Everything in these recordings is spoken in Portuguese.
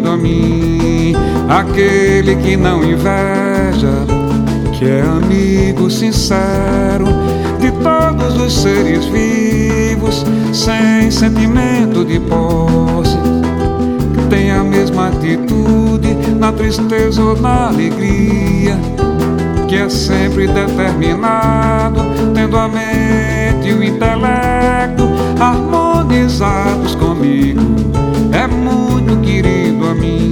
querido a mim, aquele que não inveja, que é amigo sincero de todos os seres vivos, sem sentimento de posse, que tem a mesma atitude na tristeza ou na alegria, que é sempre determinado, tendo a mente e o intelecto harmonizados comigo, é muito querido a mim.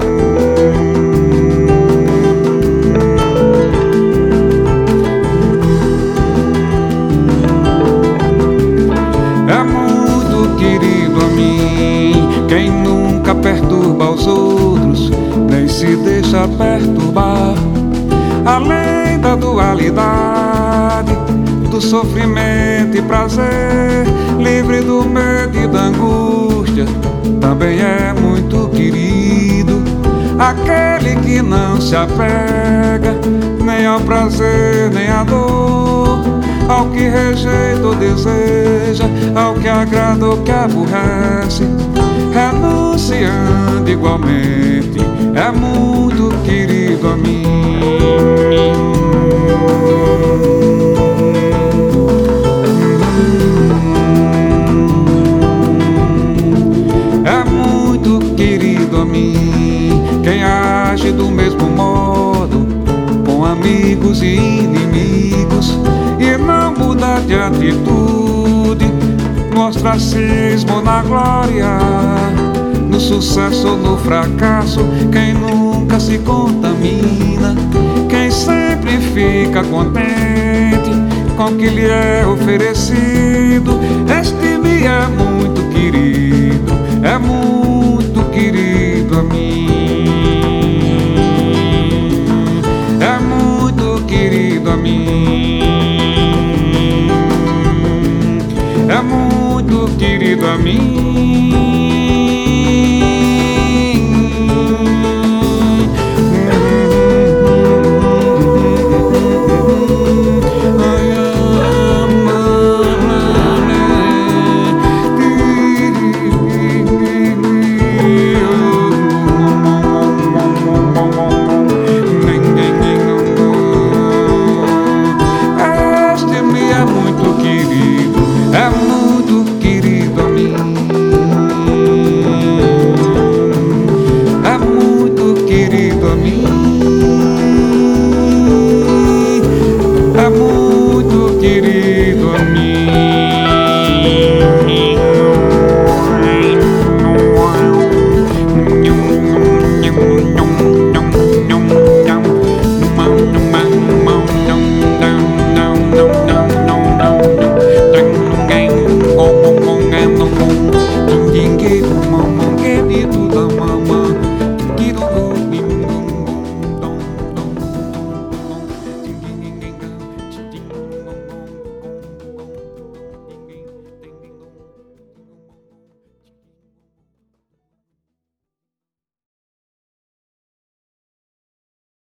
É muito querido a mim quem nunca perturba os outros, nem se deixa perturbar, além da dualidade do sofrimento e prazer, livre do medo e da angústia, também é muito querido aquele que não se apega nem ao prazer nem à dor, ao que rejeita ou deseja, ao que agrada ou que aborrece, renunciando igualmente, é muito querido a mim. É muito querido a mim quem age do mesmo modo com amigos e inimigos e não muda de atitude, no ostracismo ou na glória, no sucesso ou no fracasso, quem nunca se contamina, quem sempre fica contente com o que lhe é oferecido, este me é muito querido, é muito querido a mim, é muito querido a mim, é muito querido a mim. No